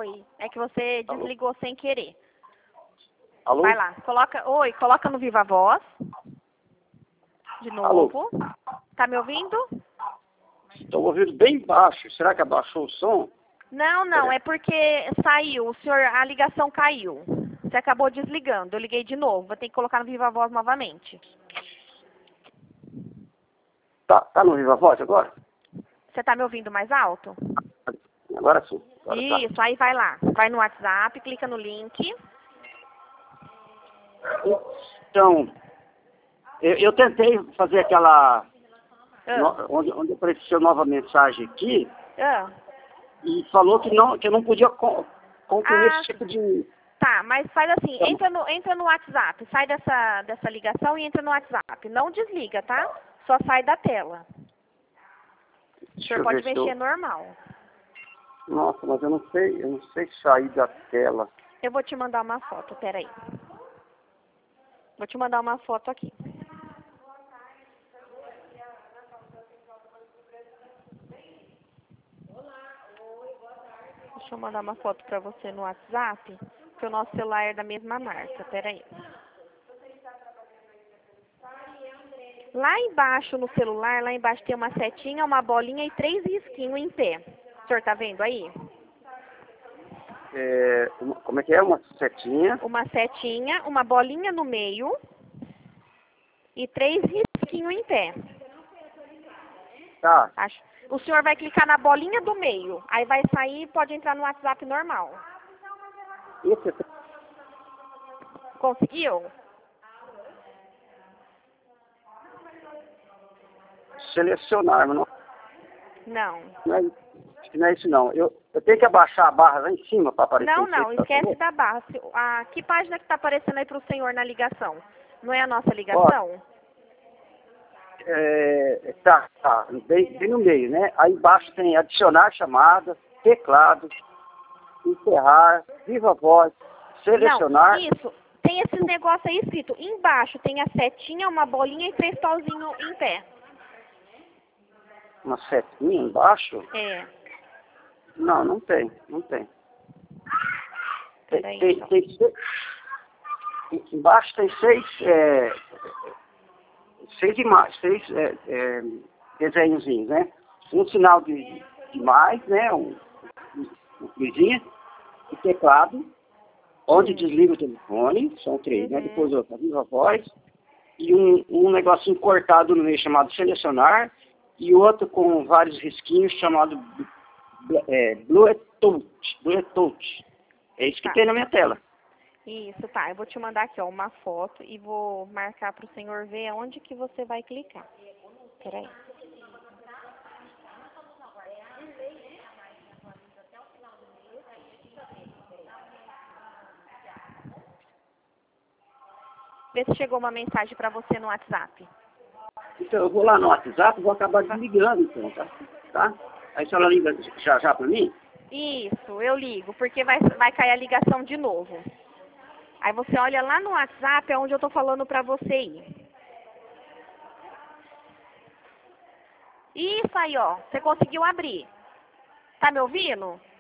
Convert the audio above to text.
Oi. É que você Alô? desligou sem querer. Alô? Vai lá. Coloca no Viva Voz. De Alô? novo. Tá me ouvindo? Estou ouvindo bem baixo. Será que abaixou o som? Não, é porque saiu. A ligação caiu. Você acabou desligando. Eu liguei de novo. Vou ter que colocar no Viva Voz novamente. Tá no Viva Voz agora? Você tá me ouvindo mais alto? Agora sim. Agora tá. Isso, aí vai lá. Vai no WhatsApp, clica no link. Então, eu tentei fazer aquela... Ah, onde apareceu nova mensagem aqui ah. e falou que eu não podia concluir Ah, esse tipo de... tá, mas faz assim, entra no WhatsApp, sai dessa ligação e entra no WhatsApp. Não desliga, tá? Só sai da tela. O Deixa senhor eu pode ver se mexer eu... normal. Nossa, mas eu não sei sair da tela. Eu vou te mandar uma foto, peraí. Vou te mandar uma foto aqui. Deixa eu mandar uma foto pra você no WhatsApp, que o nosso celular é da mesma marca, peraí. Lá embaixo no celular, lá embaixo tem uma setinha, uma bolinha e 3 risquinhos em pé. O senhor tá vendo aí? Como é que é? Uma setinha. Uma setinha, uma bolinha no meio e 3 risquinhos em pé. Tá. O senhor vai clicar na bolinha do meio, aí vai sair e pode entrar no WhatsApp normal. Esse é... Conseguiu? Selecionar, mas Não. não é isso não. Eu tenho que abaixar a barra lá em cima para aparecer Não, isso aí que tá esquece falando? da barra. Que página que tá aparecendo aí pro senhor na ligação? Não é a nossa ligação? Tá. Bem no meio, né? Aí embaixo tem adicionar chamada, teclado, encerrar, viva voz, selecionar. Não, isso. Tem esses negócios aí escrito. Embaixo tem a setinha, uma bolinha e 3 pauzinhos em pé. Uma setinha embaixo? É. Não tem. Peraí, então. Embaixo tem seis imagens, desenhozinhos, né? Um sinal de mais, né? Um coisinha, o teclado, onde desliga o telefone, são 3, né? Depois outra, viva voz, e um negocinho cortado no meio chamado selecionar, e outro com vários risquinhos chamado Bluetooth. É isso que tem na minha tela. Isso, tá. Eu vou te mandar aqui, ó, uma foto e vou marcar para o senhor ver aonde que você vai clicar. Peraí. Vê se chegou uma mensagem para você no WhatsApp. Então, eu vou lá no WhatsApp e vou acabar desligando, então, tá? Aí a senhora liga já para mim? Isso, eu ligo, porque vai cair a ligação de novo. Aí você olha lá no WhatsApp, é onde eu tô falando pra você ir. Isso aí, ó. Você conseguiu abrir. Tá me ouvindo?